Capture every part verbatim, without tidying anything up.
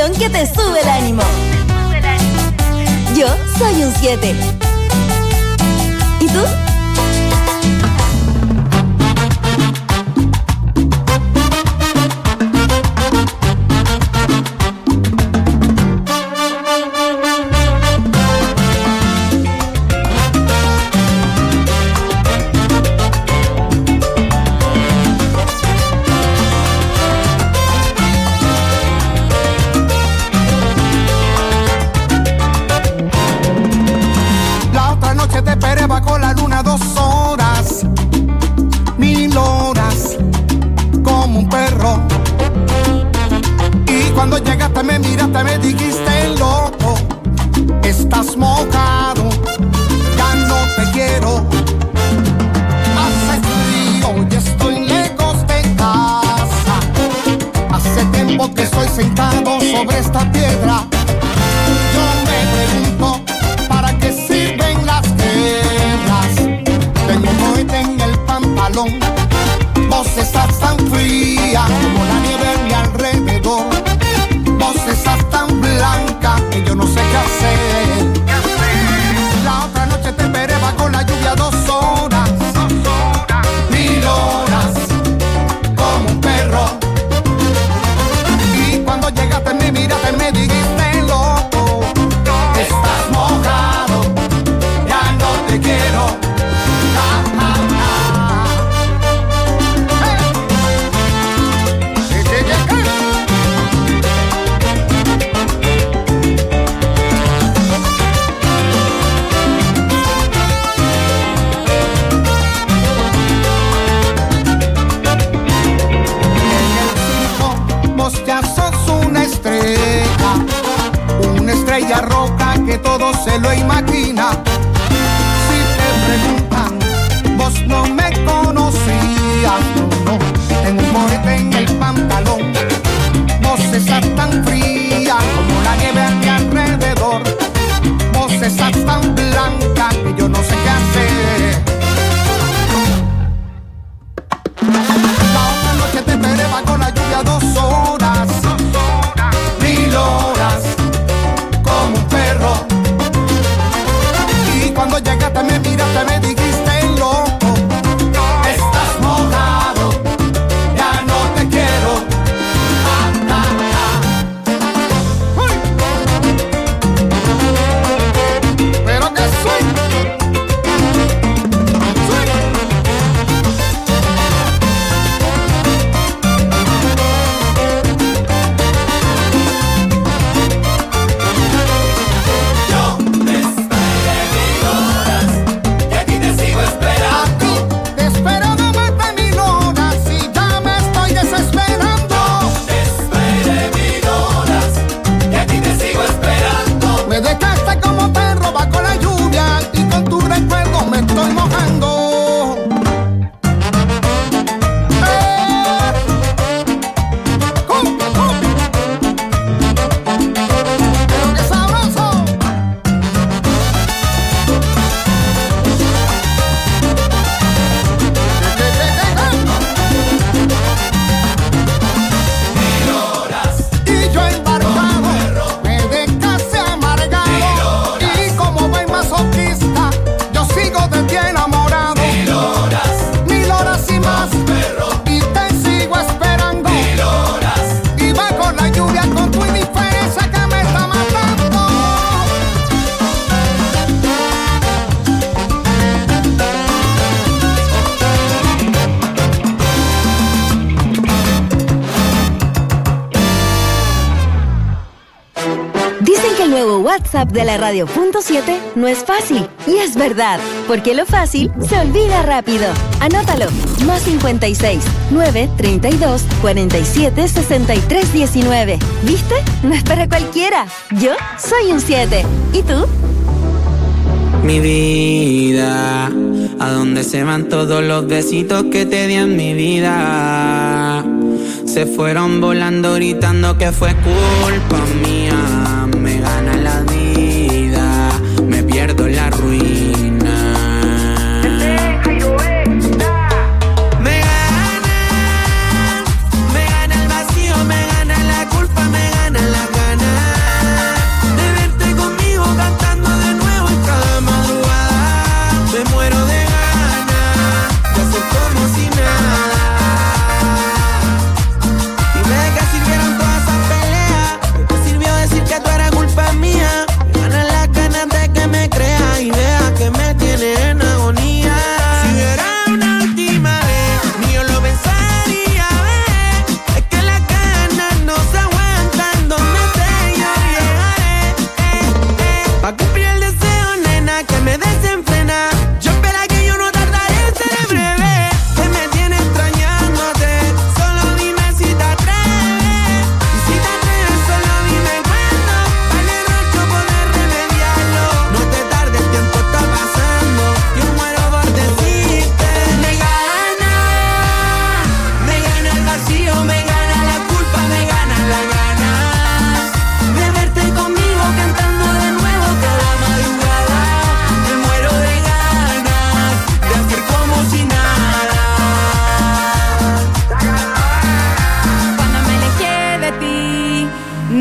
estación que te sube el ánimo. Yo soy un siete. ¿Y tú? Me miraste, me dijiste loco, estás mojado, ya no te quiero. Hace frío y estoy lejos de casa. Hace tiempo que estoy sentado sobre esta piedra. Yo me pregunto, ¿para qué sirven las guerras? Tengo un cohete en el pantalón. Vos estás tan fría como la nieve a mi alrededor. Vos estás tan blanca que yo no sé qué hacer. ¿Qué hacer? La otra noche te esperé bajo la lluvia dos horas, dos horas, mil horas, como un perro. Y cuando llegaste me miraste, me dijiste loco, estás mojado, ya no te quiero. Ah, ah, ah. Hey. ¿Qué, qué, qué, qué? Ya sos una estrella, una estrella roja que todo se lo imagina. Si te preguntan, vos no me conocías, no, no, tengo un morete en el pantalón. Vos estás tan fría como la nieve a mi alrededor. Vos estás tan blanca que yo no sé qué hacer. La otra noche te esperé bajo la lluvia dos horas, mil horas, como un perro. Y cuando llegaste me miraste, me dijiste loco, estás mojado, ya no te quiero. Ah, ah, ah. Pero que soy, soy. WhatsApp de la Radio Punto siete no es fácil. Y es verdad, porque lo fácil se olvida rápido. Anótalo. Más cincuenta y seis, nueve, treinta y dos, cuarenta y siete, sesenta y tres, diecinueve. ¿Viste? No es para cualquiera. Yo soy un siete. ¿Y tú? Mi vida, ¿a dónde se van todos los besitos que te di en mi vida? Se fueron volando gritando que fue culpa mía. Me gana la vida, me pierdo la ruina. Me gana, me gana el vacío, me gana la culpa, me gana la gana.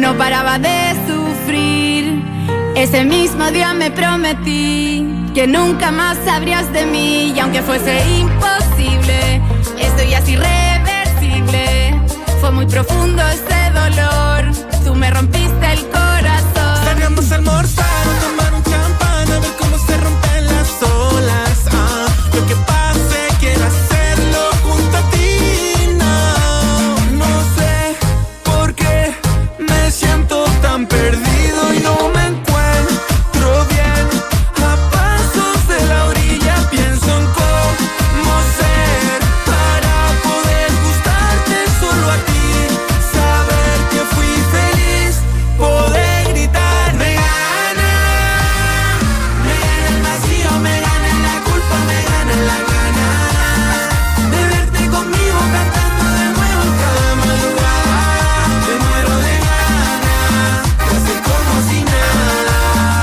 no paraba de sufrir. Ese mismo día me prometí que nunca más sabrías de mí. Y aunque fuese imposible, esto ya es irreversible. Fue muy profundo ese dolor, tú me rompiste el corazón. Salgamos a almorzar o tomar un champán, a ver cómo se rompen las olas. Ah, lo que pase, quiero hacerlo junto a ti. No, no sé por qué me siento tan perdido y no me encuentro bien. A pasos de la orilla pienso en cómo ser para poder gustarte solo a ti. Saber que fui feliz, poder gritar. Me gana, me gana el vacío, me gana la culpa, me gana la gana de verte conmigo cantando de nuevo en cada madrugada. Te muero de ganas de hacer como si nada.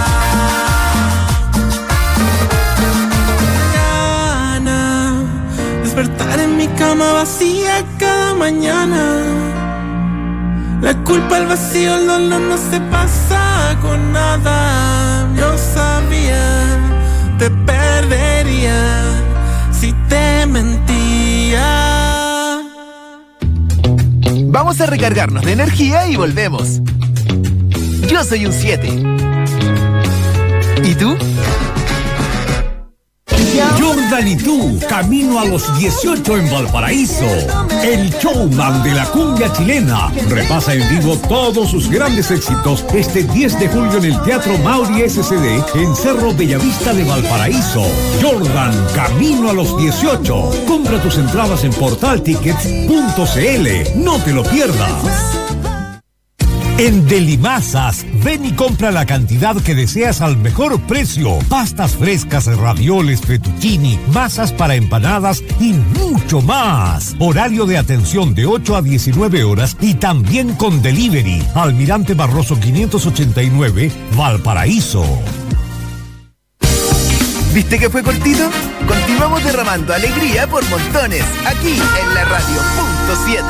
Gana despertar en mi cama vacía cada mañana. La culpa, el vacío, el dolor no se pasa con nada. Yo sabía, te perdería si te mentía. Vamos a recargarnos de energía y volvemos. Yo soy un siete. ¿Y tú? Jordan y tú, camino a los dieciocho en Valparaíso. El showman de la cumbia chilena repasa en vivo todos sus grandes éxitos este diez de julio en el Teatro Mauri S C D en Cerro Bellavista de Valparaíso. Jordan, camino a los dieciocho. Compra tus entradas en portal tickets punto c l. No te lo pierdas. En Delimasas, ven y compra la cantidad que deseas al mejor precio. Pastas frescas, ravioles, fettuccini, masas para empanadas y mucho más. Horario de atención de ocho a diecinueve horas y también con delivery. Almirante Barroso quinientos ochenta y nueve, Valparaíso. ¿Viste que fue cortito? Continuamos derramando alegría por montones, aquí en la radio punto siete.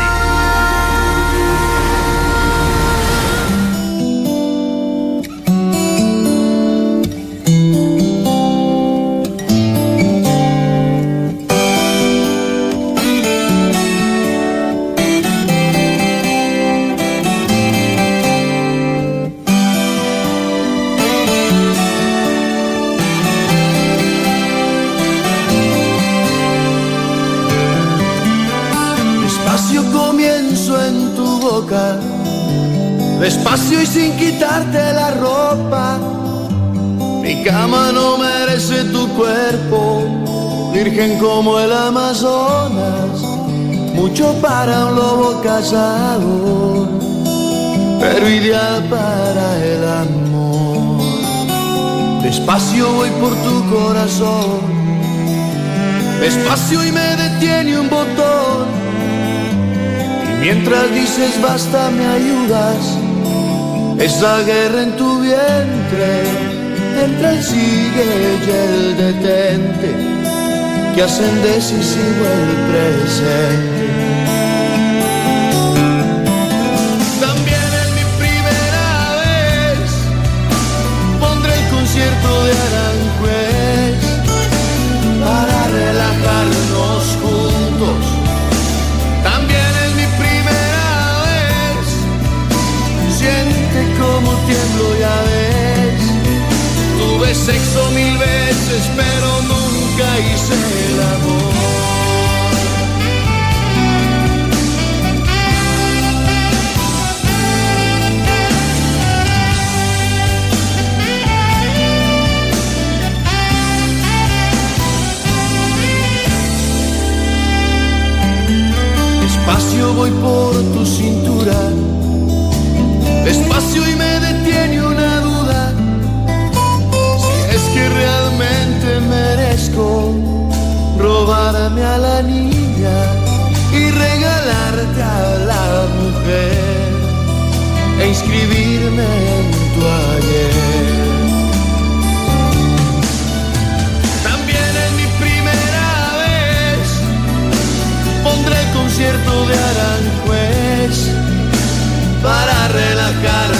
Despacio y sin quitarte la ropa, mi cama no merece tu cuerpo, virgen como el Amazonas, mucho para un lobo cazador, pero ideal para el amor. Despacio voy por tu corazón, despacio y me detiene un botón, y mientras dices basta me ayudas. Esa guerra en tu vientre, entre el sigue y el detente, que hacen decisivo el presente. También en mi primera vez pondré el concierto de Aranjuez para relajarnos juntos. También en mi primera vez siente como tiemblo, ya ves. Tuve sexo mil veces, pero nunca hice el amor. Despacio voy por tu cintura, despacio y me detiene una duda, si es que realmente merezco robarme a la niña y regalarte a la mujer e inscribirme en tu ayer. También en mi primera vez pondré el concierto de Aranjuez para relajar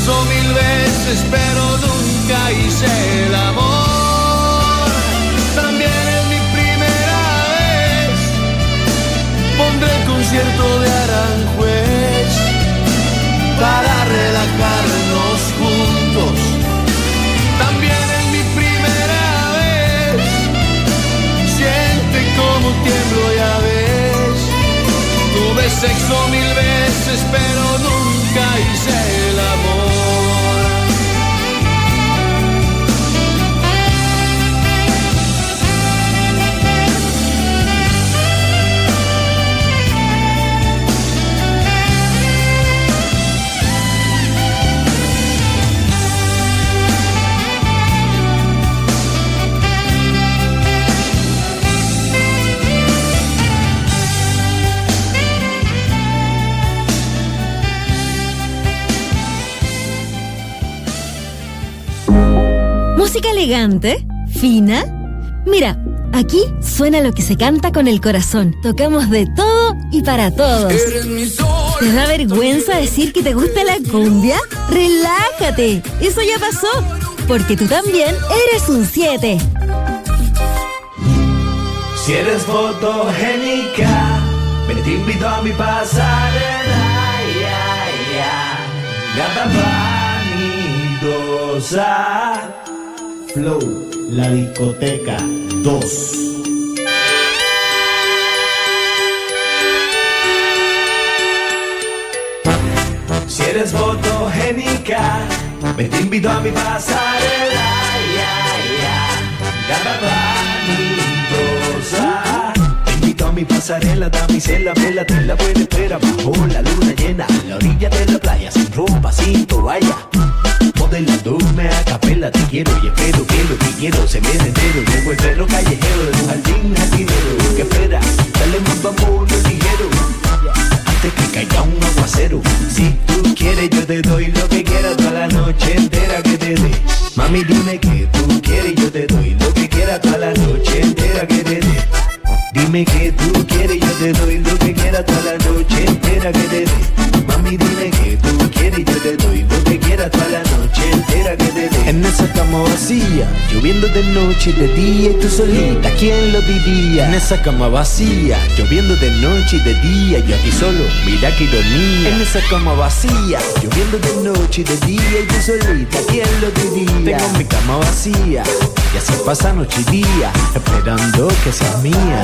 sexo mil veces, pero nunca hice el amor. También es mi primera vez. Pondré el concierto de Aranjuez para relajarnos juntos. También es mi primera vez. Siente como tiemblo, ya ves. Tuve sexo mil veces, pero nunca hice el amor. ¿Música elegante? ¿Fina? Mira, aquí suena lo que se canta con el corazón. Tocamos de todo y para todos. ¿Te da vergüenza decir que te gusta la cumbia? ¡Relájate! Eso ya pasó, porque tú también eres un siete. Si eres fotogénica, ven, te invito a mi pasarela. Ya, ya, gata vanidosa. Flow, la discoteca dos. Si eres fotogénica, ven, te invito a mi pasarela. Ya, ya, gata vanidosa. Te invito a mi pasarela, damisela, vela, te la buena espera bajo la luna llena, a la orilla de la playa, sin ropa, sin toalla. Modelándome a capela, te quiero y espero que lo que quiero se me entero. Llevo el perro callejero de un jardín jardinero. ¿Qué espera? Dale más vamos ligero, antes que caiga un aguacero. Si tú quieres yo te doy lo que quieras toda la noche entera que te dé. Mami dime que tú quieres yo te doy lo que quieras toda la noche entera que te dé. Dime que tú quieres yo te doy lo que quieras toda la noche entera que te dé. Mami dime que tú quieres yo te doy lo que quieras toda la noche entera que te dé. En esa cama vacía, lloviendo de noche y de día y tú solita, ¿quién lo diría? En esa cama vacía, lloviendo de noche y de día, yo aquí solo, mira que ironía. En esa cama vacía, lloviendo de noche y de día y tú solita, ¿quién lo diría? Tengo mi cama vacía y así pasa noche y día, esperando que seas mía.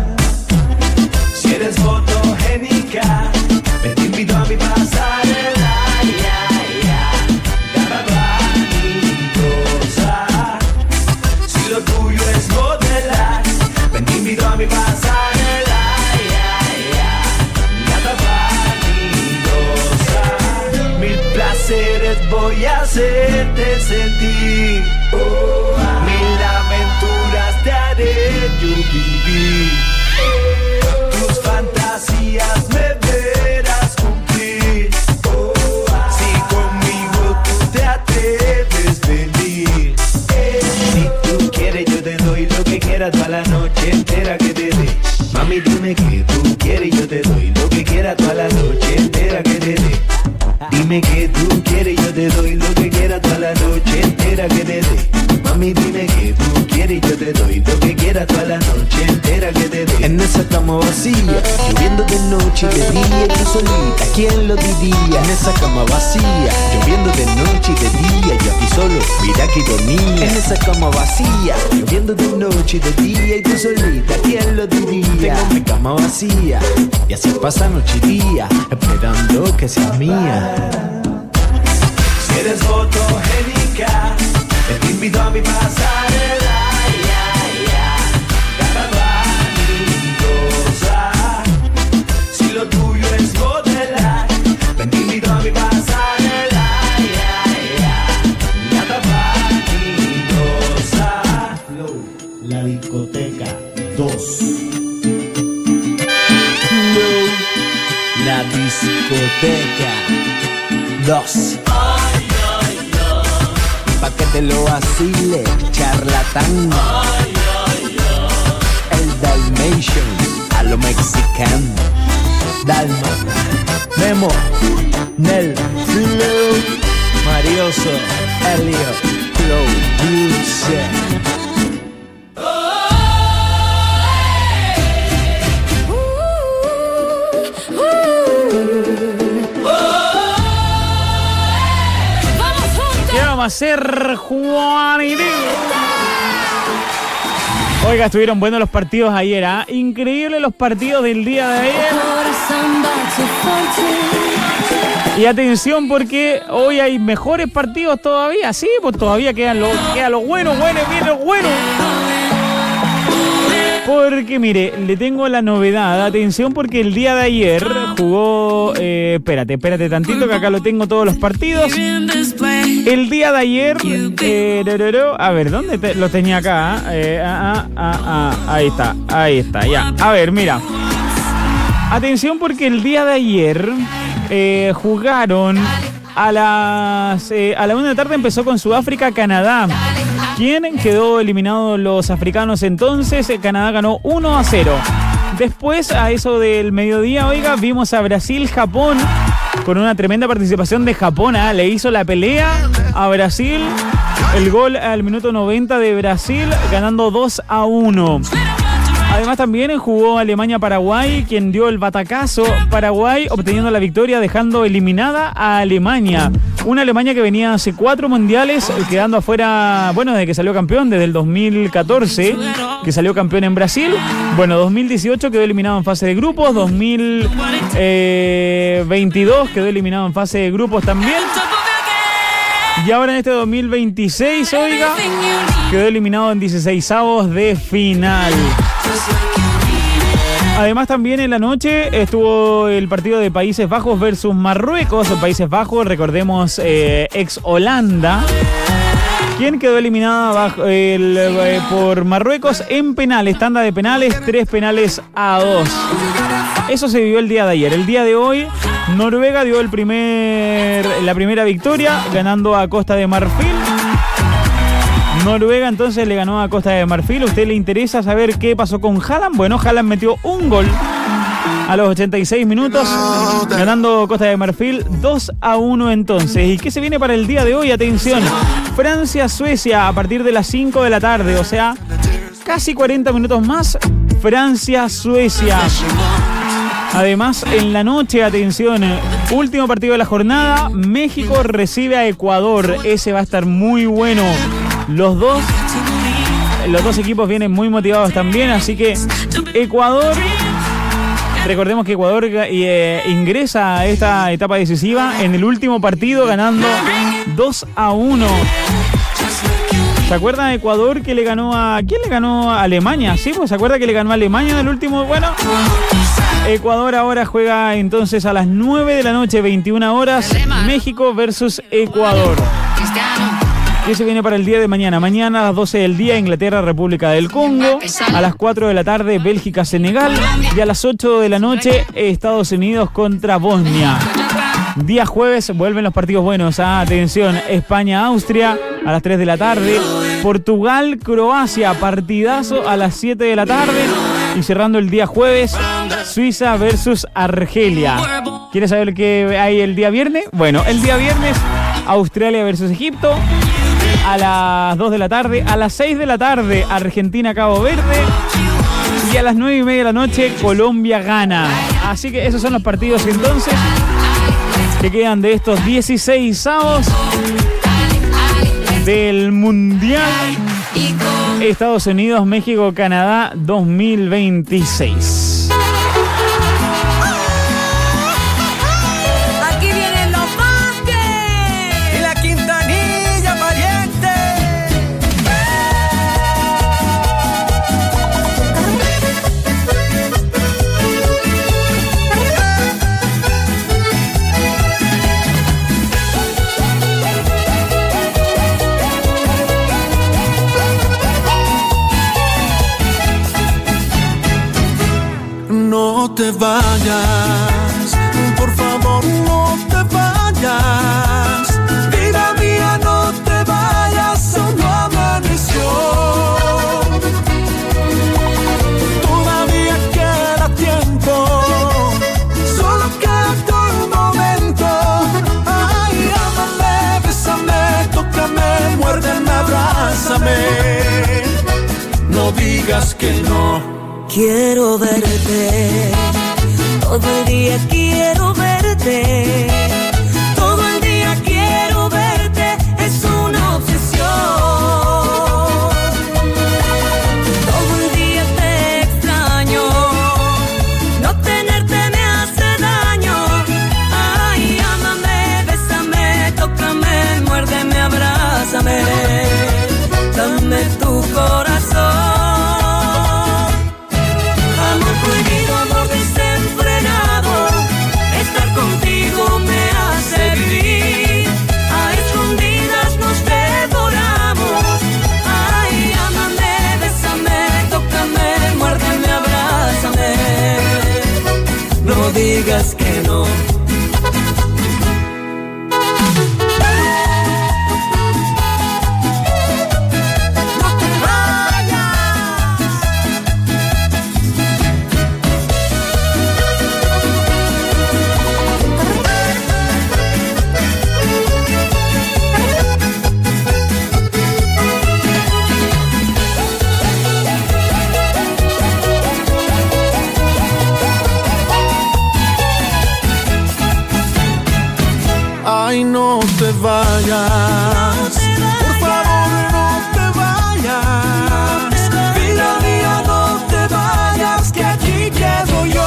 Si eres fotogénica, ven, te invito a mi pasarela. Ya, ya, gata vanidosa. Si lo tuyo es modelar, ven, te invito a mi pasarela. Ya, ya, gata vanidosa. Mil placeres voy a hacerte sentir. Oh, ah. Mil aventuras te haré yo vivir. Tus fantasías me verás cumplir. Oh, ah. Si conmigo tú te atreves venir. Si tú quieres yo te doy lo que quieras toda la noche entera que te dé. Mami dime que tú quieres yo te doy lo que quieras toda la noche entera que te dé. Dime que tú quieres yo te doy lo que quieras toda la noche entera que te dé. Mami dime que tú quieres yo te doy lo que quieras toda la noche entera que te dé. En esa cama vacía, lloviendo de noche y de día y tú solita, ¿quién lo diría? En esa cama vacía, lloviendo de noche y de día, yo aquí solo, mira que ironía. En esa cama vacía, lloviendo de noche y de día y tú solita, ¿quién lo diría? Tengo mi cama vacía y así pasa noche y día, esperando que seas mía. Si eres fotogénica, te invito a mi pasarela. Ya, ya, gata vanidosa. Si lo tuyo es modelar, ven, te invito a mi pasarela. Ya, ya, gata vanidosa. Flow, la discoteca dos. Flow, la discoteca dos. Pa' que te lo vacile, charlatán. Ay, ay, ay. El Dalmatian, a lo mexicano. Dalma, Memo, Nel, Flow, Marioso, Elliot, Producer. ¿Qué vamos a hacer, Juanito? Oiga, estuvieron buenos los partidos ayer, ¿ah? ¿eh? Increíble los partidos del día de ayer. Y atención porque hoy hay mejores partidos todavía. Sí, pues todavía quedan los quedan los buenos, buenos, bien los buenos. Porque mire, le tengo la novedad. Atención porque el día de ayer jugó... Eh, espérate, espérate tantito que acá lo tengo todos los partidos. El día de ayer... Eh, a ver, ¿dónde te, lo tenía acá? Eh, ah, ah, ah, ah, ahí está, ahí está, ya. A ver, mira. Atención porque el día de ayer eh, jugaron a las... Eh, a la una de la tarde empezó con Sudáfrica, Canadá. ¿Quién quedó eliminado los africanos entonces? Canadá ganó uno a cero. Después, a eso del mediodía, oiga, vimos a Brasil-Japón con una tremenda participación de Japón. ¿eh? Le hizo la pelea a Brasil. El gol al minuto noventa de Brasil, ganando dos a uno. Además también jugó Alemania-Paraguay, quien dio el batacazo. Paraguay obteniendo la victoria, dejando eliminada a Alemania. Una Alemania que venía hace cuatro mundiales, quedando afuera, bueno, desde que salió campeón, desde el dos mil catorce, que salió campeón en Brasil. Bueno, dos mil dieciocho quedó eliminado en fase de grupos, dos mil veintidós quedó eliminado en fase de grupos también. Y ahora en este dos mil veintiséis, oiga, quedó eliminado en dieciseisavos de final. Además también en la noche estuvo el partido de Países Bajos versus Marruecos. Países Bajos, recordemos, eh, ex Holanda. ¿Quién quedó eliminada bajo el, eh, por Marruecos en penales? Tanda de penales, tres penales a dos. Eso se vivió el día de ayer. El día de hoy, Noruega dio el primer, la primera victoria, ganando a Costa de Marfil. Noruega entonces le ganó a Costa de Marfil. ¿A usted le interesa saber qué pasó con Haaland? Bueno, Haaland metió un gol a los ochenta y seis minutos, ganando Costa de Marfil dos a uno entonces. ¿Y qué se viene para el día de hoy? Atención, Francia-Suecia a partir de las cinco de la tarde, o sea, casi cuarenta minutos más. Francia-Suecia. Además, en la noche, atención, último partido de la jornada, México recibe a Ecuador. Ese va a estar muy bueno. Los dos, los dos equipos vienen muy motivados también, así que Ecuador, recordemos que Ecuador eh, ingresa a esta etapa decisiva en el último partido ganando dos a uno. ¿Se acuerdan de Ecuador que le ganó a... ¿Quién le ganó a Alemania? Sí, pues se acuerda que le ganó a Alemania en el último... Bueno, Ecuador ahora juega entonces a las nueve de la noche, veintiuna horas, México versus Ecuador. ¿Qué se viene para el día de mañana? Mañana a las doce del día, Inglaterra, República del Congo. A las cuatro de la tarde, Bélgica, Senegal. Y a las ocho de la noche, Estados Unidos contra Bosnia. Día jueves, vuelven los partidos buenos. Ah, atención, España, Austria a las tres de la tarde. Portugal, Croacia, partidazo a las siete de la tarde. Y cerrando el día jueves, Suiza versus Argelia. ¿Quieres saber qué hay el día viernes? Bueno, el día viernes, Australia versus Egipto. A las dos de la tarde, a las seis de la tarde, Argentina, Cabo Verde. Y a las nueve y media de la noche, Colombia gana. Así que esos son los partidos entonces que quedan de estos dieciseisavos del Mundial Estados Unidos, México, Canadá dos mil veintiséis. No te vayas, por favor no te vayas. Vida mía, no te vayas, solo amaneció. Todavía queda tiempo, solo queda un momento. Ay, ámame, bésame. digas que no. Quiero verte, todo el día quiero verte, todo el día quiero verte, es una obsesión. Todo el día te extraño, no tenerte me hace daño. Ay, ámame, bésame, tócame, muérdeme, abrázame, dame tu corazón. Amor prohibido, amor desenfrenado, estar contigo me hace vivir. A escondidas nos devoramos. Ay, ámame, bésame, tócame, muérdeme, abrázame, no digas que no. Ay, no te vayas, por favor no te vayas. Vida mía, no te vayas, que aquí quedo yo.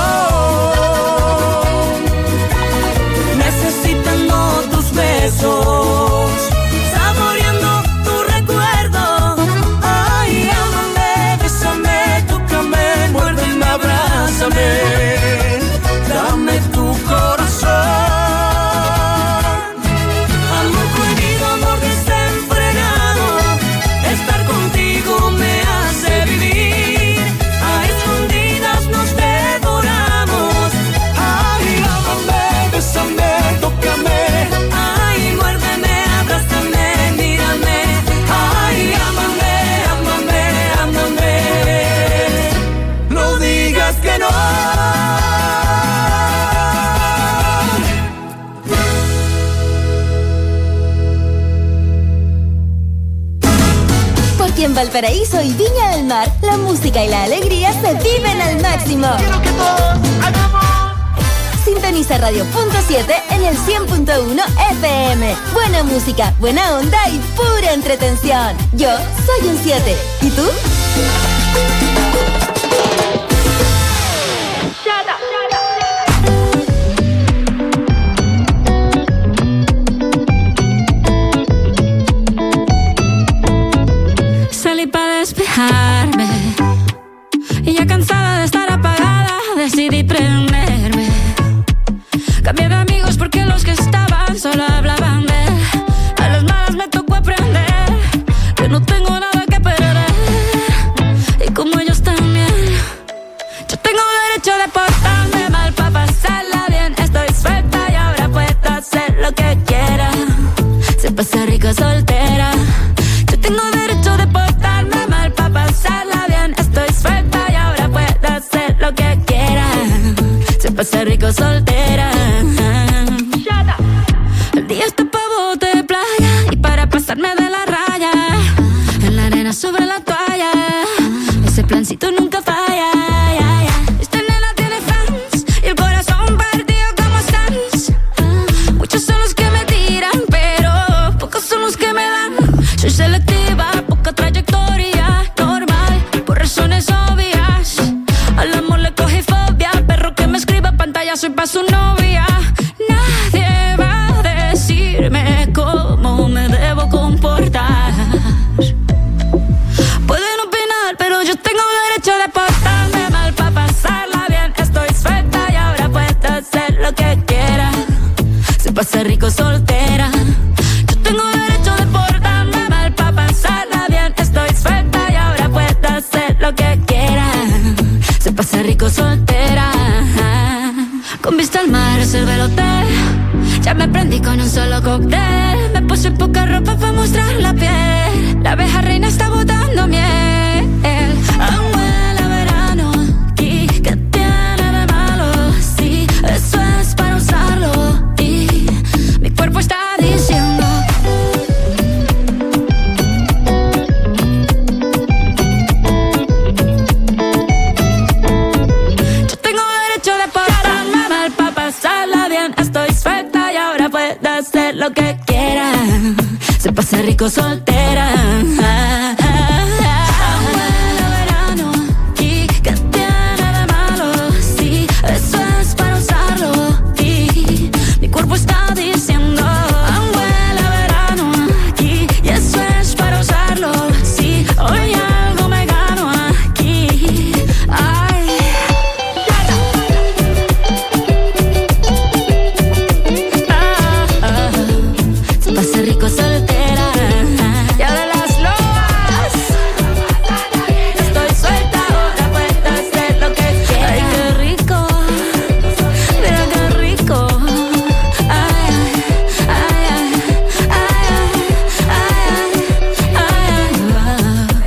Necesitando tus besos, saboreando tu recuerdo. Ay, ámame, bésame, tócame, muérdeme, abrázame, dame tu corazón. En Valparaíso y Viña del Mar, la música y la alegría se viven al máximo. Quiero que todos hagamos. Sintoniza Radio Punto siete en el cien punto uno F M. Buena música, buena onda y pura entretención. Yo soy un siete. ¿Y tú? Despejarme y ya cansada de estar apagada decidí prenderme. Cambié de amigos porque los que estaban solo hablaban de él. A las malas me tocó aprender que no tengo nada que perder, y como ellos también. Yo tengo derecho de portarme mal para pasarla bien. Estoy suelta y ahora puedo hacer lo que quiera. Se pasa rico soltera. Yo tengo derecho de portarme mal para pasarla bien. Estoy suelta y ahora puedo hacer lo que quiera. Se pasa rico soltera. El día está pa' bote de playa y para pasarme de la raya. En la arena sobre la toalla, ese plancito nunca falla. Esta nena tiene fans y el corazón partido como Sans. Muchos son los que me tiran, pero pocos son los que me dan. Soy selectiva, poca trayectoria, normal, por razones obvias. Al amor le cogí fobia, perro que me escriba pantalla, soy pa' su novia. Nadie va a decirme cómo me debo comportar. Pueden opinar, pero yo tengo derecho de portarme mal pa' pasarla bien. Estoy suelta y ahora puedo hacer lo que quiera. Se pasa rico soltera. Yo tengo derecho de portarme mal pa' pasarla bien. Estoy suelta y ahora puedo hacer lo que quiera. Se pasa rico soltera. Con vista al mar reservé el hotel. Ya me prendí con un solo cóctel. Me puse poca ropa para mostrar la piel. La abeja reina está botando miel. Aún huele a verano. ¿Y qué tiene de malo? Sí, eso es para usarlo. Y mi cuerpo está diciendo lo que quiera. Se pasa rico soltera. Ah, ah, ah. Huele a verano y que tiene de malo. Sí, eso es para usarlo. Y mi cuerpo está diciendo ah, huele a verano aquí y eso es para usarlo. Sí, hoy algo me gano aquí. Ay. Ah, ah. Se pasa rico soltera. Y ahora las lobas. Estoy suelta ahora, puedo hacer lo que quiera. Ay, qué rico. Mira qué rico. Ay, ay, ay, ay, ay, ay, ay,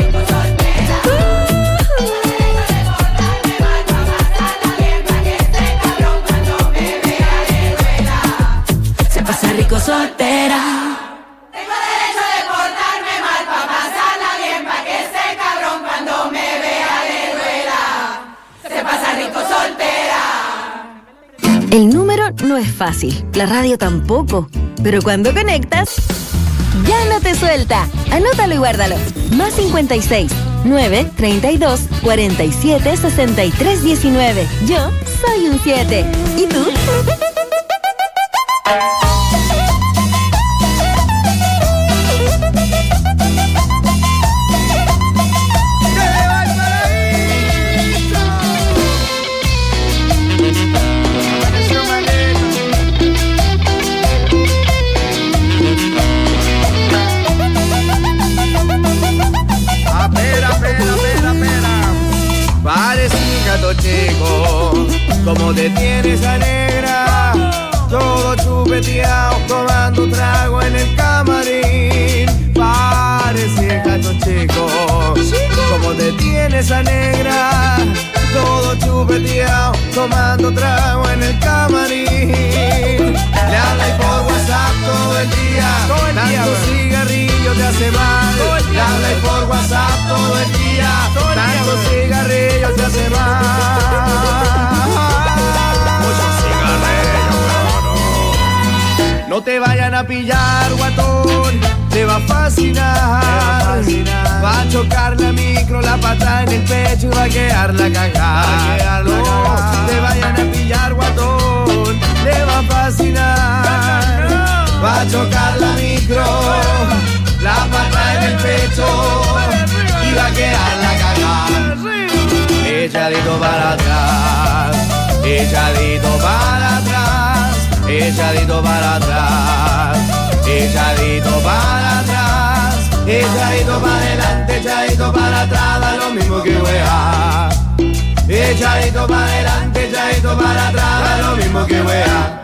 ay. Se pasa rico soltera. Tengo derecho de portarme mal pa' pasarla bien, pa' que ese cabrón cuando me vea le duela. Se pasa rico soltera. El número no es fácil, la radio tampoco. Pero cuando conectas, ya no te suelta. Anótalo y guárdalo. Más cincuenta y seis, nueve, treinta y dos, cuarenta y siete, sesenta y tres, diecinueve. Yo soy un siete. ¿Y tú? Espera, espera, espera, espera. Parece un gato chico, como te tienes alegra. Todo chupeteado, tomando trago en el camarín. Parece gato chico, como te tienes alegra. Todo chupeteado, tomando trago en el camarín. Le habla y por WhatsApp todo el día, todo el día, tanto cigarrillo te hace mal. Le habla y por WhatsApp todo el día, tanto cigarrillo te hace mal. Muchos cigarrillos, pero no. No te vayan a pillar, guatón, te va a fascinar. Va a chocar la micro, la pata en el pecho y va a quedar la cagada. No te vayan a pillar, guatón, te va a fascinar. Va a chocar la micro, la pata en el pecho y va a quedar la cagada. Echadito para atrás, echadito para atrás, echadito para atrás, echadito para atrás, echadito para adelante, echadito para atrás, da lo mismo que wea. Echadito para adelante, echadito para atrás, da lo mismo que wea.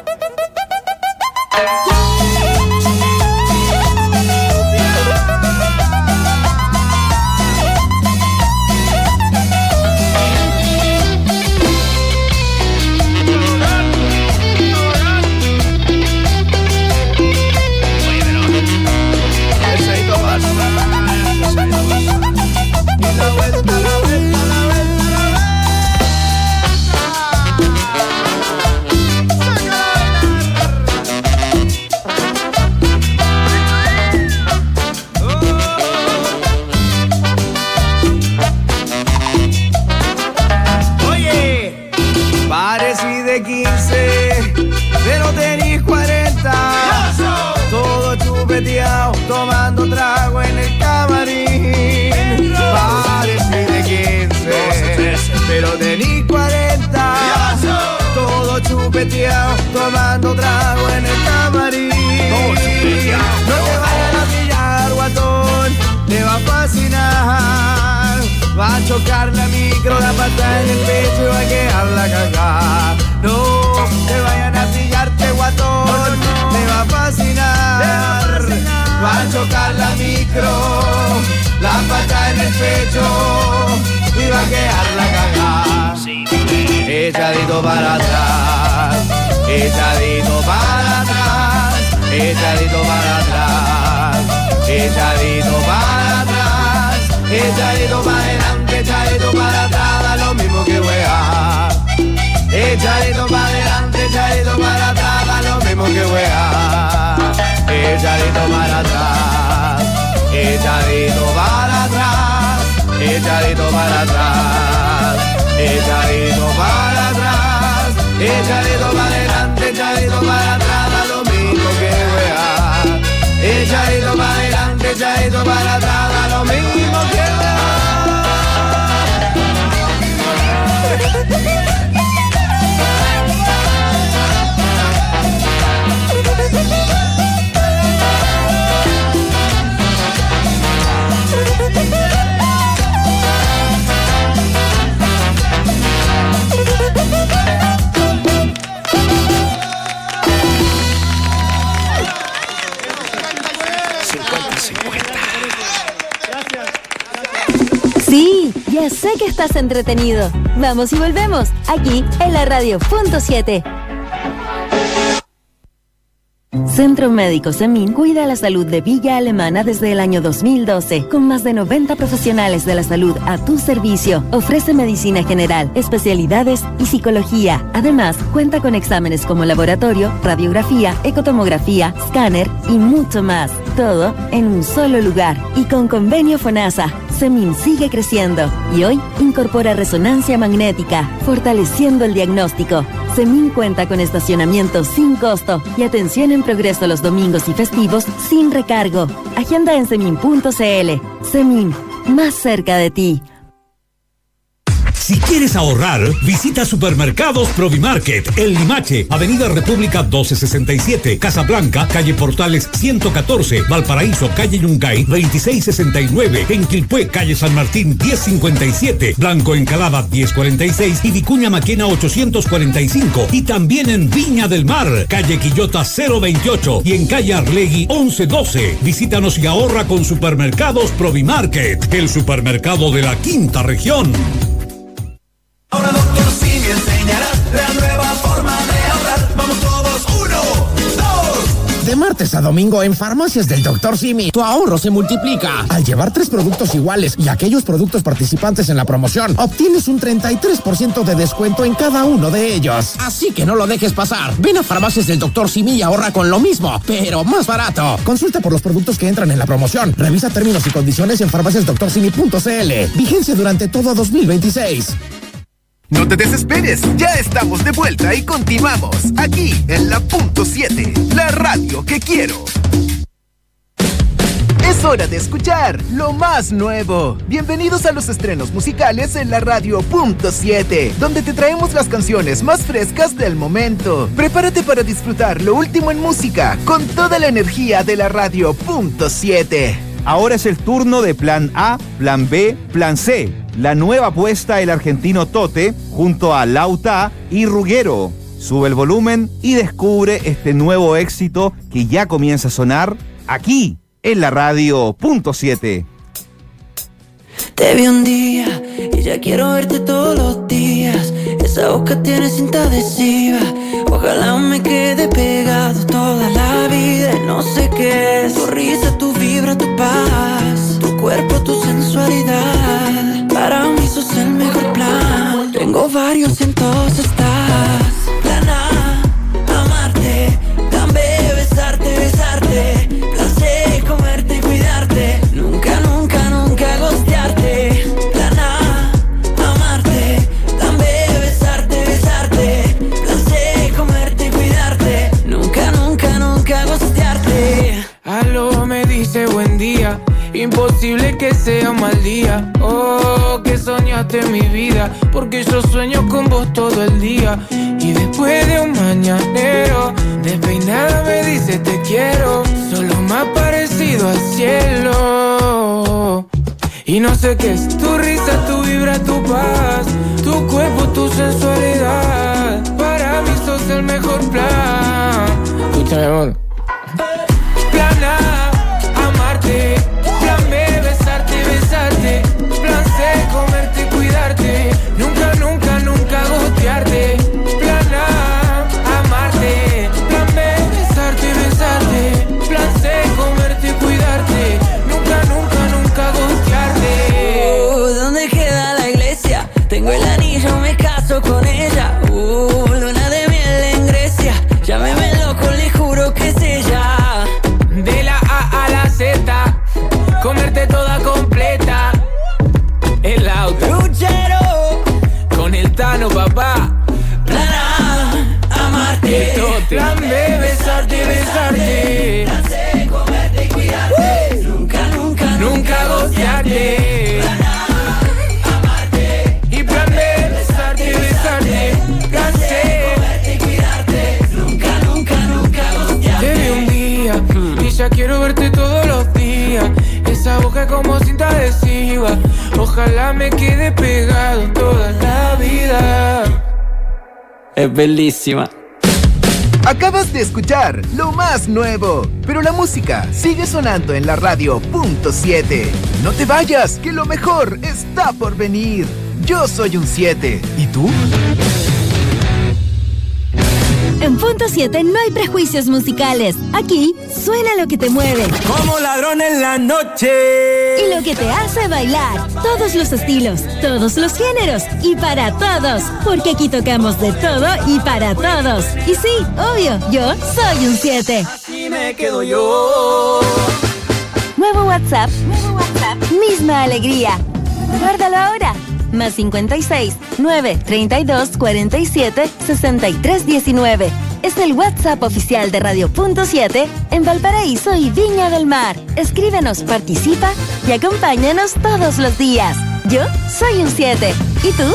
Tomando trago en el camarín. Parece de quince, pero tení cuarenta. Todo chupeteado, tomando trago en el camarín. No te vayan a pillar, guatón, te va a fascinar. Va a chocar la micro, la pata en el pecho y va a quedar la cagada. No te vayan a pillarte, guatón, te va a fascinar. Va a chocar la micro, la pata en el pecho y va a quedar la cagada. Echadito para atrás, echadito para atrás, echadito para atrás, echadito para atrás, echadito para adelante, echadito para atrás, da lo mismo que wea. Echadito para adelante, echadito para atrás, da lo mismo que juega. Echadito para atrás, echadito para atrás, echadito para atrás, echadito para atrás, echadito para adelante, echadito para atrás, da lo mismo que juega. Echadito para adelante, echadito para atrás, da lo mismo que juega. Sí, ya sé que estás entretenido. Vamos y volvemos, aquí en la radio punto siete. Centro Médico Semin cuida la salud de Villa Alemana desde el año dos mil doce, con más de noventa profesionales de la salud a tu servicio. Ofrece medicina general, especialidades y psicología. Además, cuenta con exámenes como laboratorio, radiografía, ecotomografía, escáner y mucho más. Todo en un solo lugar y con convenio FONASA. Semin sigue creciendo y hoy incorpora resonancia magnética, fortaleciendo el diagnóstico. Semin cuenta con estacionamiento sin costo y atención en progreso los domingos y festivos sin recargo. Agenda en semin punto cl. Semin, más cerca de ti. Si quieres ahorrar, visita Supermercados Provimarket, El Limache, Avenida República doce sesenta y siete, Casablanca, calle Portales ciento catorce, Valparaíso, calle Yungay veintiséis sesenta y nueve, en Quilpué, calle San Martín diez cincuenta y siete, Blanco Encalada diez cuarenta y seis y Vicuña Maquena ochocientos cuarenta y cinco. Y también en Viña del Mar, calle Quillota cero veintiocho y en calle Arlegui once doce. Visítanos y ahorra con Supermercados Provimarket, el supermercado de la quinta región. Ahora doctor Simi enseñará la nueva forma de ahorrar. Vamos todos, uno, dos. De martes a domingo en Farmacias del doctor Simi, tu ahorro se multiplica. Al llevar tres productos iguales y aquellos productos participantes en la promoción, obtienes un treinta y tres por ciento de descuento en cada uno de ellos. Así que no lo dejes pasar. Ven a Farmacias del doctor Simi y ahorra con lo mismo, pero más barato. Consulta por los productos que entran en la promoción. Revisa términos y condiciones en farmacias doctor simi punto cl. Vigencia durante todo dos mil veintiséis. No te desesperes, ya estamos de vuelta y continuamos aquí en la punto siete, la radio que quiero. Es hora de escuchar lo más nuevo. Bienvenidos a los estrenos musicales en la radio punto siete, donde te traemos las canciones más frescas del momento. Prepárate para disfrutar lo último en música con toda la energía de la radio punto siete. Ahora es el turno de Plan A, Plan B, Plan C. La nueva apuesta del argentino Tote junto a Lauta y Ruggero. Sube el volumen y descubre este nuevo éxito que ya comienza a sonar aquí en la radio punto siete. Te vi un día y ya quiero verte todos los días. Esa boca tiene cinta adhesiva. Ojalá me quede pegado toda la vida. No sé qué es. Tu risa, tu vibra, tu paz, tu cuerpo, tu sensualidad. Para mí sos el mejor plan. Tengo varios, en todos estás. Plan A, amarte. Plan B, besarte, besarte. Plan C, comerte y cuidarte. Nunca, nunca, nunca gostearte. Plan A, amarte. Plan B, besarte, besarte. Plan C, comerte y cuidarte. Nunca, nunca, nunca gostearte. Aló, me dice buen día. Imposible que sea un mal día. Oh, que soñaste mi vida, porque yo sueño con vos todo el día. Y después de un mañanero, despeinada me dice te quiero. Solo más parecido al cielo. Y no sé qué es tu risa, tu vibra, tu paz, tu cuerpo, tu sensualidad. Para mí sos el mejor plan. Escúchame, amor. Plan A, amarte. Plan B, besarte, besarte. Plan C, comerte y cuidarte. Nunca, nunca, nunca gostearte. Plan A, amarte. Plan B, besarte, besarte. Plan C, comerte y cuidarte. Nunca, nunca, nunca gostearte. Uh, ¿dónde queda la iglesia? Tengo el anillo, me caso con ella. Uh, adhesiva. Ojalá me quede pegado toda la vida. Es bellísima. Acabas de escuchar lo más nuevo, pero la música sigue sonando en la radio punto siete. No te vayas, que lo mejor está por venir. Yo soy un siete. ¿Y tú? En Punto siete no hay prejuicios musicales. Aquí suena lo que te mueve. Como ladrón en la noche. Y lo que te hace bailar. Todos los estilos, todos los géneros y para todos. Porque aquí tocamos de todo y para todos. Y sí, obvio, yo soy un siete. Así me quedo yo. Nuevo WhatsApp. Nuevo WhatsApp. Misma alegría. Guárdalo ahora. Más cincuenta y seis, nueve, treinta y dos, cuarenta y siete, sesenta y tres, diecinueve. Es el WhatsApp oficial de Radio Punto siete en Valparaíso y Viña del Mar. Escríbenos, participa y acompáñanos todos los días. Yo soy un siete. ¿Y tú?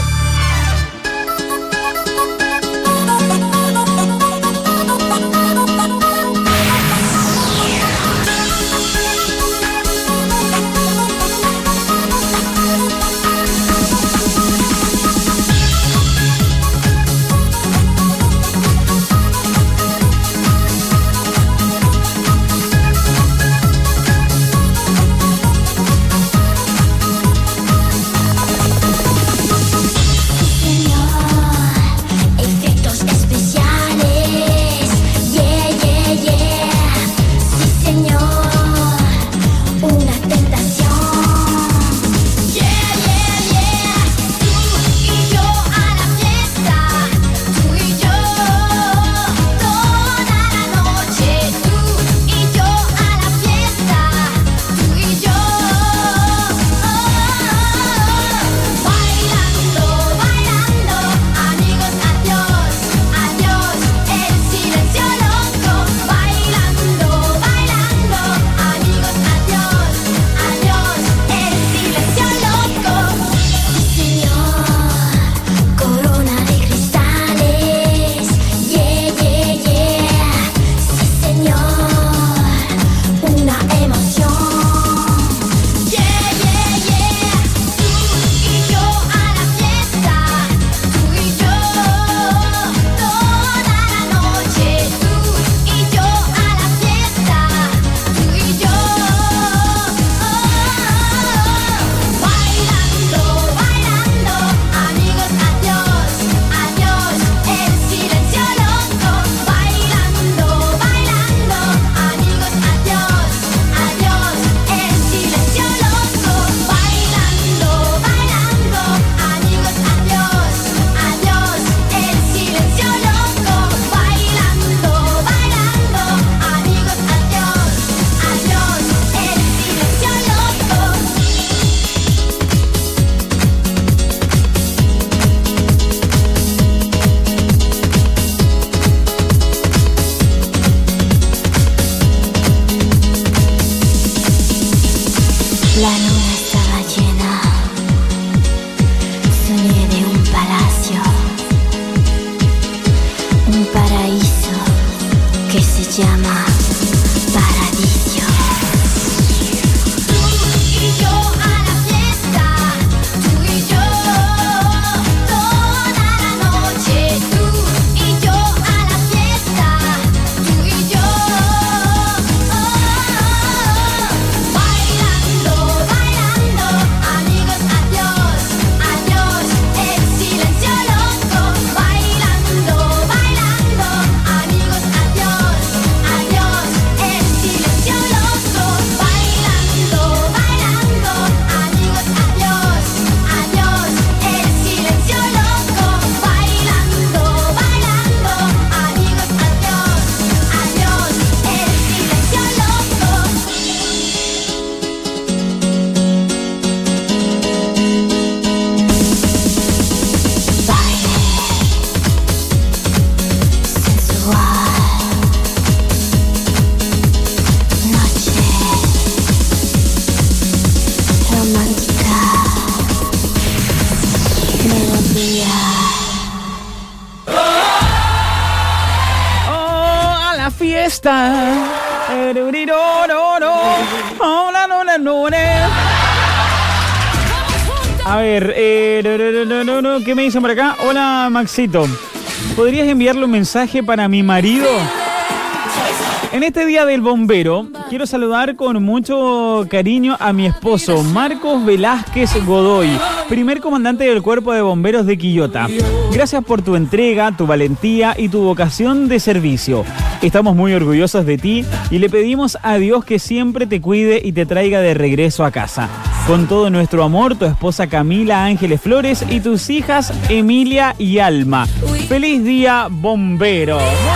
A ver, eh, no, no, no, no, ¿qué me dicen por acá? Hola, Maxito. ¿Podrías enviarle un mensaje para mi marido? En este día del bombero, quiero saludar con mucho cariño a mi esposo, Marcos Velázquez Godoy, primer comandante del Cuerpo de Bomberos de Quillota. Gracias por tu entrega, tu valentía y tu vocación de servicio. Estamos muy orgullosos de ti y le pedimos a Dios que siempre te cuide y te traiga de regreso a casa. Con todo nuestro amor, tu esposa Camila Ángeles Flores y tus hijas Emilia y Alma. ¡Feliz día, bombero!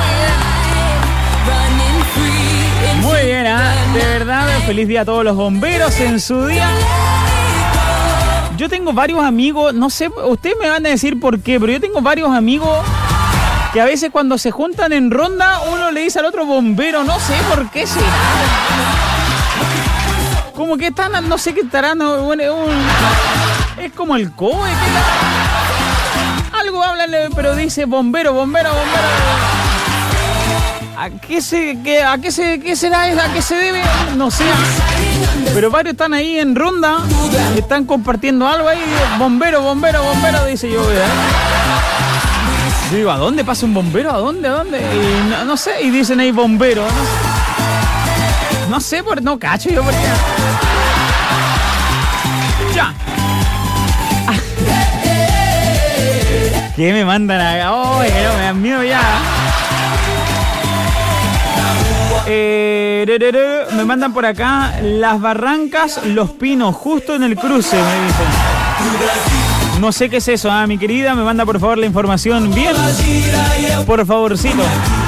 Muy bien, ¿eh? De verdad, feliz día a todos los bomberos en su día. Yo tengo varios amigos, no sé, ustedes me van a decir por qué, pero yo tengo varios amigos que a veces cuando se juntan en ronda, uno le dice al otro bombero, no sé por qué será. Como que están, no sé qué estarán, bueno, un, es como el COE, ¿qué? Algo hablan, pero dice bombero, bombero, bombero. ¿A qué se, qué, a qué se, qué será? ¿A qué se debe? No sé. Pero varios están ahí en ronda, están compartiendo algo ahí. Bombero, bombero, bombero, dice yo. ¿eh? Yo digo, ¿a dónde pasa un bombero? ¿A dónde? ¿A dónde? Y no, no sé, y dicen ahí bombero. No sé, no sé por, no cacho yo por qué. Ya. ¿Qué me mandan acá? Oh, que no, me dan miedo ya. Eh, me mandan por acá Las Barrancas, Los Pinos, justo en el cruce, me dicen. No sé qué es eso, ¿eh? Mi querida, me manda por favor la información bien. Por favorcito.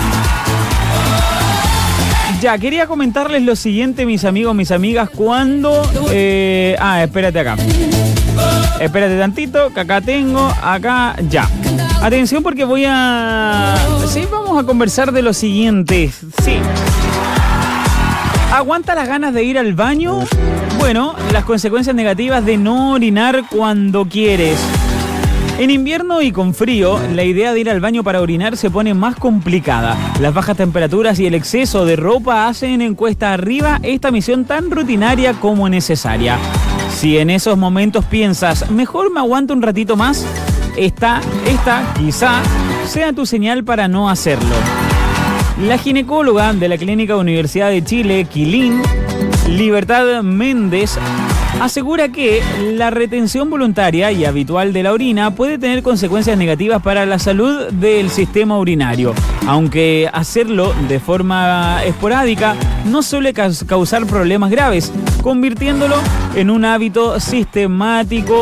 Ya, quería comentarles lo siguiente, mis amigos, mis amigas, cuando... Eh, ah, espérate acá. Espérate tantito, que acá tengo, acá, ya. Atención porque voy a... Sí, vamos a conversar de lo siguiente. Sí. ¿Aguanta las ganas de ir al baño? Bueno, las consecuencias negativas de no orinar cuando quieres. En invierno y con frío, la idea de ir al baño para orinar se pone más complicada. Las bajas temperaturas y el exceso de ropa hacen en cuesta arriba esta misión tan rutinaria como necesaria. Si en esos momentos piensas, mejor me aguanto un ratito más, esta, esta quizá sea tu señal para no hacerlo. La ginecóloga de la Clínica Universidad de Chile, Quilín, Libertad Méndez, asegura que la retención voluntaria y habitual de la orina puede tener consecuencias negativas para la salud del sistema urinario, aunque hacerlo de forma esporádica no suele causar problemas graves, convirtiéndolo en un hábito sistemático,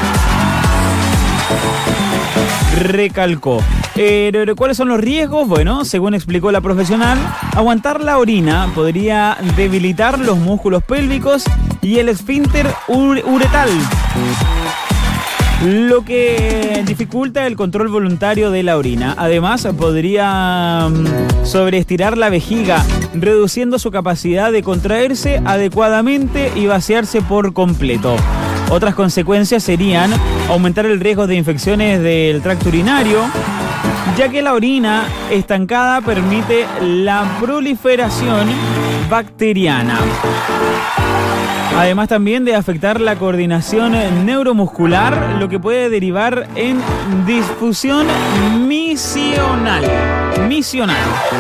recalcó. Eh, ¿Cuáles son los riesgos? Bueno, según explicó la profesional, aguantar la orina podría debilitar los músculos pélvicos y el esfínter ure- uretal, lo que dificulta el control voluntario de la orina. Además, podría um, sobreestirar la vejiga, reduciendo su capacidad de contraerse adecuadamente y vaciarse por completo. Otras consecuencias serían aumentar el riesgo de infecciones del tracto urinario, ya que la orina estancada permite la proliferación bacteriana. Además también de afectar la coordinación neuromuscular, lo que puede derivar en disfunción misional. Misional.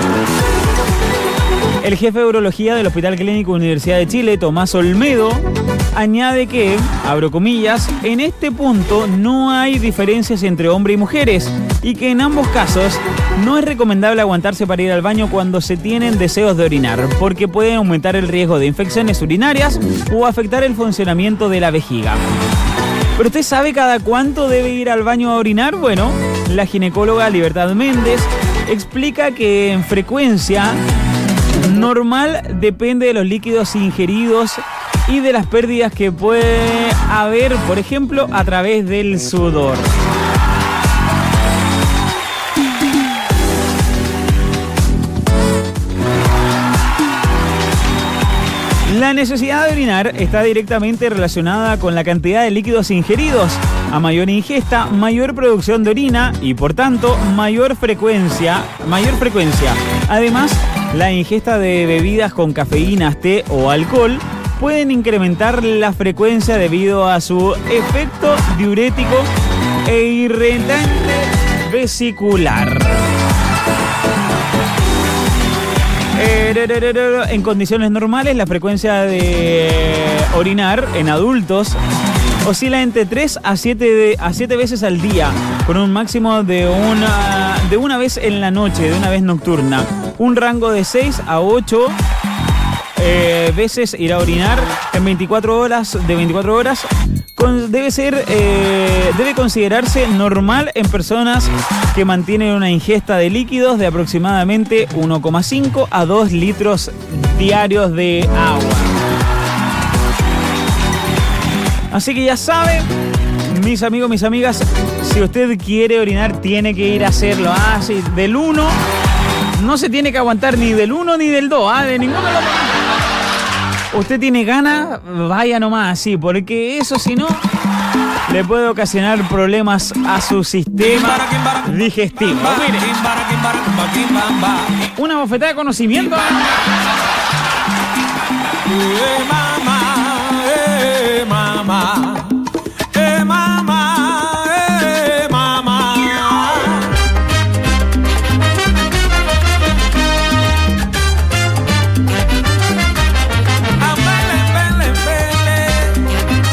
El jefe de urología del Hospital Clínico Universidad de Chile, Tomás Olmedo, añade que, abro comillas, en este punto no hay diferencias entre hombres y mujeres y que en ambos casos no es recomendable aguantarse para ir al baño cuando se tienen deseos de orinar, porque puede aumentar el riesgo de infecciones urinarias o afectar el funcionamiento de la vejiga. ¿Pero usted sabe cada cuánto debe ir al baño a orinar? Bueno, la ginecóloga Libertad Méndez explica que en frecuencia normal depende de los líquidos ingeridos y de las pérdidas que puede haber, por ejemplo, a través del sudor. La necesidad de orinar está directamente relacionada con la cantidad de líquidos ingeridos. A mayor ingesta, mayor producción de orina y, por tanto, mayor frecuencia, mayor frecuencia. Además, la ingesta de bebidas con cafeína, té o alcohol pueden incrementar la frecuencia debido a su efecto diurético e irritante vesicular. En condiciones normales, la frecuencia de orinar en adultos oscila entre tres a siete, a siete veces al día, con un máximo de una, de una vez en la noche, de una vez nocturna. Un rango de seis a ocho eh, veces ir a orinar en veinticuatro horas, de veinticuatro horas. Con, debe ser, eh, debe considerarse normal en personas que mantienen una ingesta de líquidos de aproximadamente uno coma cinco a dos litros diarios de agua. Así que ya saben, mis amigos, mis amigas, si usted quiere orinar, tiene que ir a hacerlo. Ah, sí, del uno, no se tiene que aguantar ni del uno ni del dos, ah, de ninguno de los dos. Usted tiene ganas, vaya nomás así, porque eso si no, le puede ocasionar problemas a su sistema digestivo. Mire, una bofetada de conocimiento. Eh, mamá, eh, mamá, eh, mamá, eh, mamá. Ambele, bele, bele.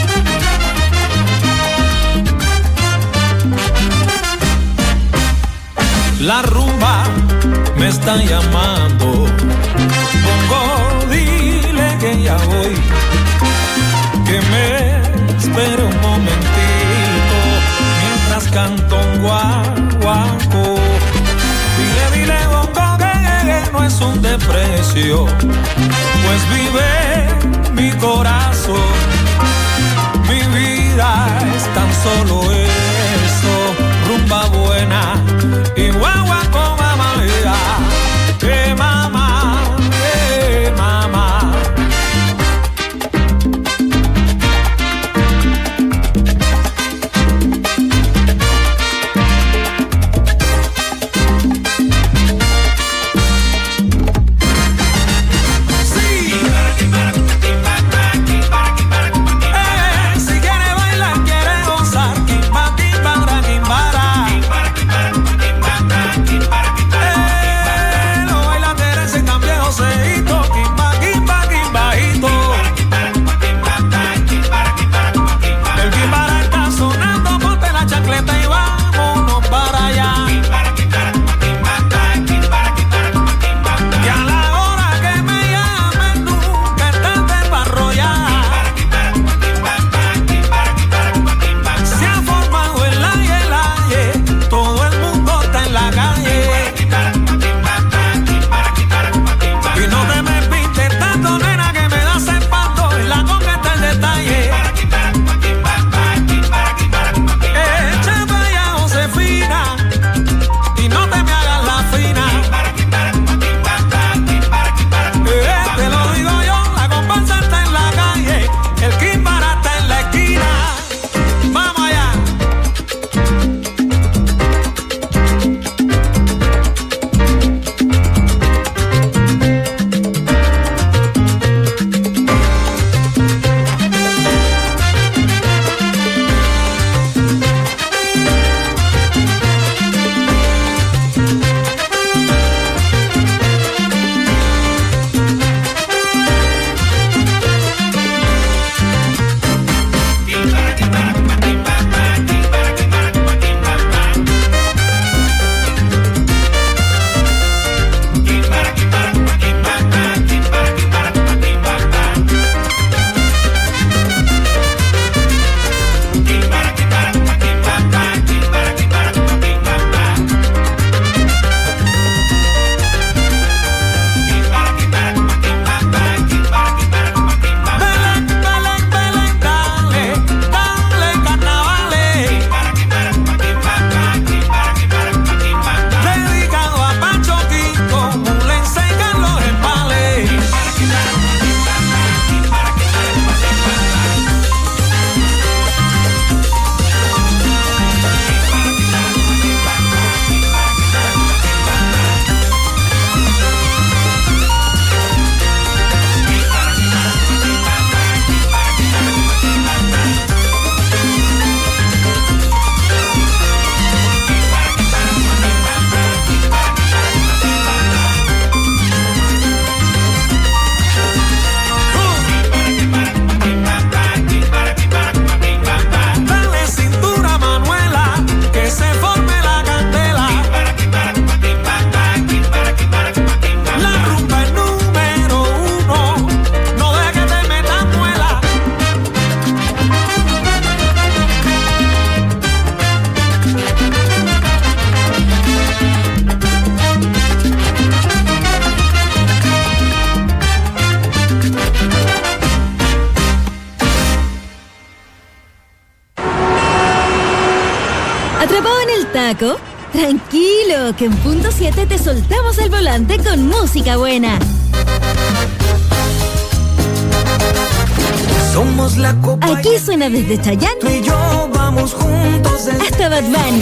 La rumba me está llamando. Pongo, dile que ya voy, que me espere un momentito mientras canto un guaguaco. Dile, dile, bongo, que no es un desprecio, pues vive mi corazón. Mi vida es tan solo eso, rumba buena y guaguaco, mamá, que mamá, que mamá. Si quiere bailar, quiere gozar, ¿Atrapado en el taco? Tranquilo, que en punto siete te soltamos el volante con música buena. Somos la copa. Aquí suena desde Chayanne. Tú y yo vamos juntos hasta Bad Bunny.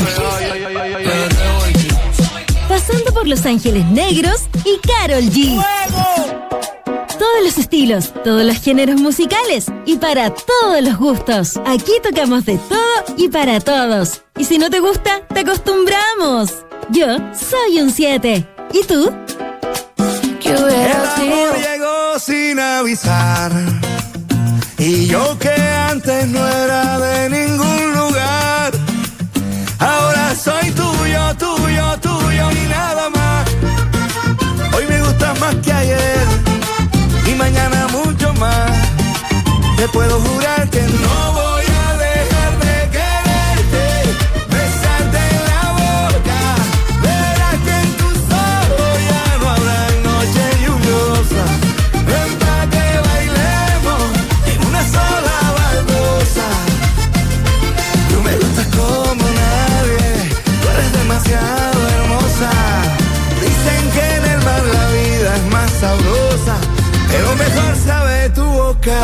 Pasando por Los Ángeles Negros y Karol G. Todos los estilos, todos los géneros musicales y para todos los gustos. Aquí tocamos de todo y para todos. Y si no te gusta, te acostumbramos. Yo soy un siete. ¿Y tú? El amor llegó sin avisar. Y yo que antes no era de ningún lugar, ahora soy tuyo, tuyo, tuyo y nada más. Hoy me gustas más que ayer y mañana mucho más. Te puedo jurar que no voy a dejar de quererte, besarte en la boca. Verás que en tus ojos ya no habrá noche lluviosa. Ven pa' que bailemos en una sola baldosa. Tú me gustas como nadie, tú eres demasiado hermosa. Dicen que en el mar la vida es más sabrosa, pero mejor sabe tu boca.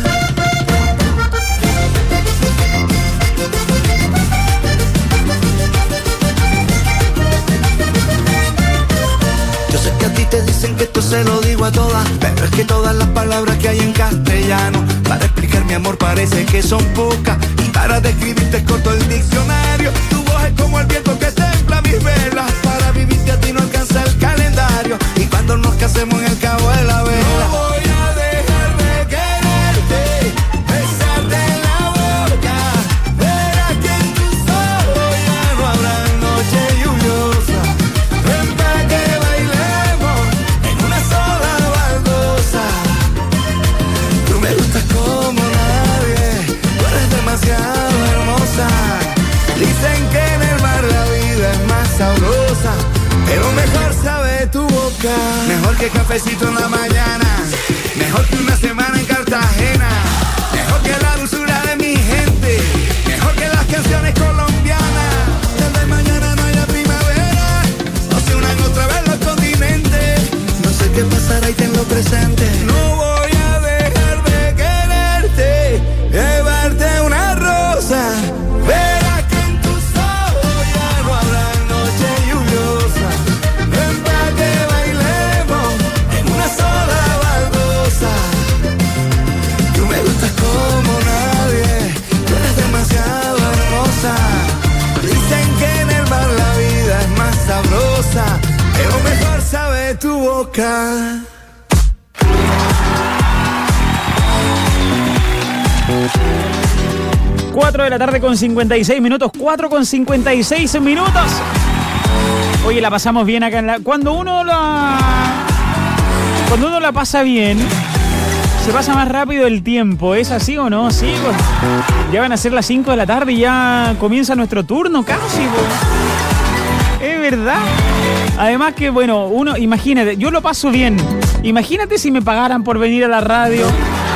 Yo sé que a ti te dicen que esto se lo digo a todas, pero es que todas las palabras que hay en castellano para explicar mi amor parece que son pocas, y para describirte corto el diccionario. Tu voz es como el viento que templa mis velas, para vivirte a ti no alcanza el calendario, y cuando nos casemos en el cabo de la vela no voy a dejar de quererte, besarte en la boca. Verás que en tus ojos ya no habrá noche lluviosa. Ven pa' que bailemos en una sola baldosa. Tú me gustas como nadie, tú eres demasiado hermosa. Dicen que en el mar la vida es más sabrosa, pero mejor sabe tu boca. Mejor que cafecito en la mañana, mejor que una semana en Cartagena, mejor que la dulzura de mi gente, mejor que las canciones colombianas. Desde mañana no hay la primavera, no se unan otra vez los continentes. No sé qué pasará y tenlo presente. No voy a dejar de quererte, llevarte una rosa. Verás que en tus ojos ya no habrá noche lluviosa. Ven pa' que bailemos en una sola baldosa. Tú me gustas como nadie, tú eres demasiado hermosa. Dicen que en el mar la vida es más sabrosa, pero mejor sabe tu boca. cuatro de la tarde con cincuenta y seis minutos, cuatro con cincuenta y seis minutos. Oye, la pasamos bien acá en la... Cuando uno la... Cuando uno la pasa bien, se pasa más rápido el tiempo. ¿Es así o no? Sí, pues. Ya van a ser las cinco de la tarde y ya comienza nuestro turno casi, pues. Es verdad. Además que, bueno, uno, imagínate, yo lo paso bien. Imagínate si me pagaran por venir a la radio.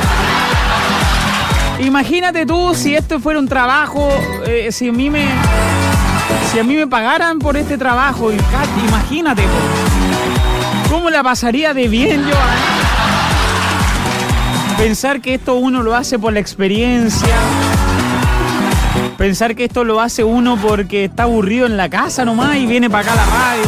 Imagínate tú si esto fuera un trabajo, eh, si a mí me si a mí me pagaran por este trabajo, imagínate, ¿cómo la pasaría de bien yo? Pensar que esto uno lo hace por la experiencia, pensar que esto lo hace uno porque está aburrido en la casa nomás y viene para acá a la radio.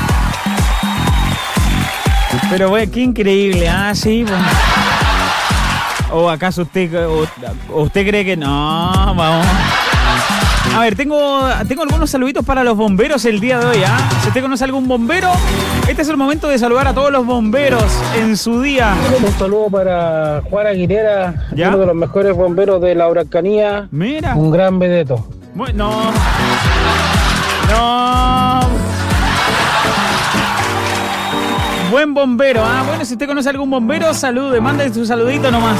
Pero bueno, qué increíble, ah, sí, pues. ¿O acaso usted o, o usted cree que no? Vamos. A ver, tengo, tengo algunos saluditos para los bomberos el día de hoy, ¿ah? ¿eh? Si usted conoce algún bombero, este es el momento de saludar a todos los bomberos en su día. Un saludo para Juan Aguilera, ¿ya? Uno de los mejores bomberos de la Huracanía. Mira. Un gran vedeto. Bueno, no. No. Buen bombero, ah, bueno, si usted conoce algún bombero, salude, mande su saludito nomás.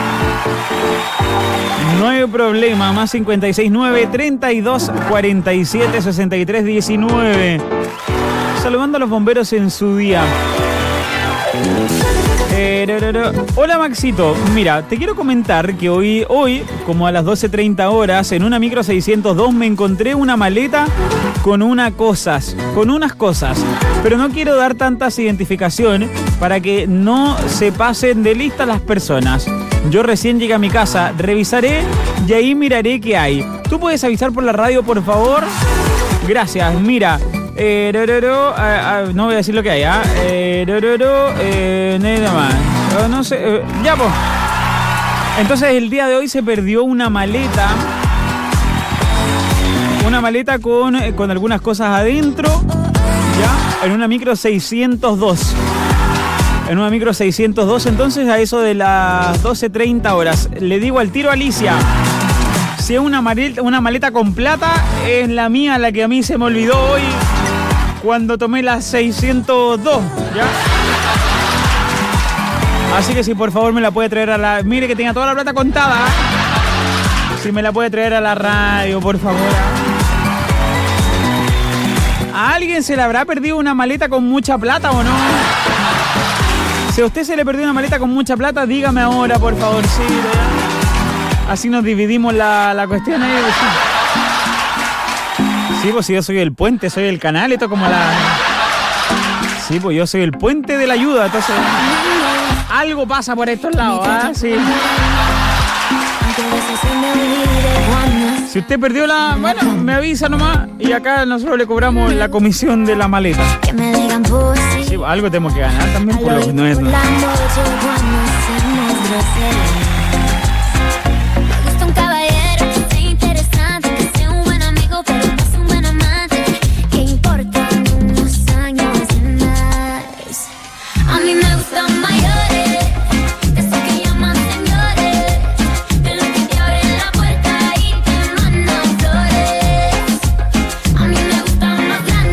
No hay problema, más cincuenta y seis nueve, treinta y dos, cuarenta y siete, sesenta y tres, diecinueve. Saludando a los bomberos en su día. Eh, Eh, no, no, no. Hola Maxito, mira, te quiero comentar que hoy, hoy, como a las doce treinta horas, en una micro seiscientos dos me encontré una maleta con unas cosas, con unas cosas. Pero no quiero dar tantas identificaciones para que no se pasen de lista las personas. Yo recién llegué a mi casa, revisaré y ahí miraré qué hay. ¿Tú puedes avisar por la radio, por favor? Gracias, mira. Eh, ro, ro, ro, ah, ah, no voy a decir lo que hay, ¿ah? Eh, ro, ro, ro, eh, nada más. Oh, no sé, eh, ya pues. Entonces el día de hoy se perdió una maleta. Una maleta con, eh, con algunas cosas adentro. Ya, en una micro seiscientos dos. En una micro seiscientos dos, entonces a eso de las doce treinta horas. Le digo al tiro a Alicia. Si es una maleta, una maleta con plata, es la mía, la que a mí se me olvidó hoy cuando tomé la seiscientos dos, ¿ya? Así que si por favor me la puede traer a la... Mire que tenga toda la plata contada. Si me la puede traer a la radio, por favor. ¿A alguien se le habrá perdido una maleta con mucha plata o no? Si a usted se le perdió una maleta con mucha plata, dígame ahora, por favor, sí, ¿ya? Así nos dividimos la, la cuestión ahí. Sí. Sí, pues si yo soy el puente, soy el canal, esto como la... Sí, pues yo soy el puente de la ayuda, entonces... Algo pasa por estos lados, ¿ah? Sí. Si usted perdió la... Bueno, me avisa nomás y acá nosotros le cobramos la comisión de la maleta. Sí, pues algo tenemos que ganar también por lo que no es... ¿no?